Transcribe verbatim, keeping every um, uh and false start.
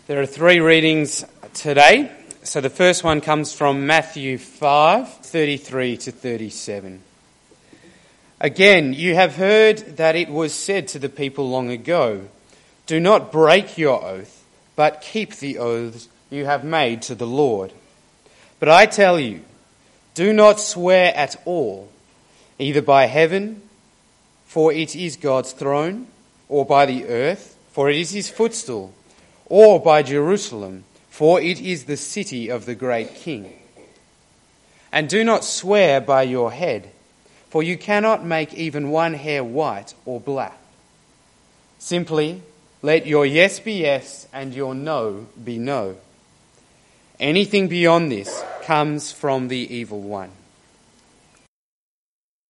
There are three readings today. So the first one comes from Matthew five, thirty-three to thirty-seven. Again, you have heard that it was said to the people long ago, "Do not break your oath, but keep the oaths you have made to the Lord." But I tell you, do not swear at all, either by heaven, for it is God's throne, or by the earth, for it is his footstool, or by Jerusalem, for it is the city of the great King. And do not swear by your head, for you cannot make even one hair white or black. Simply let your yes be yes and your no be no. Anything beyond this comes from the evil one.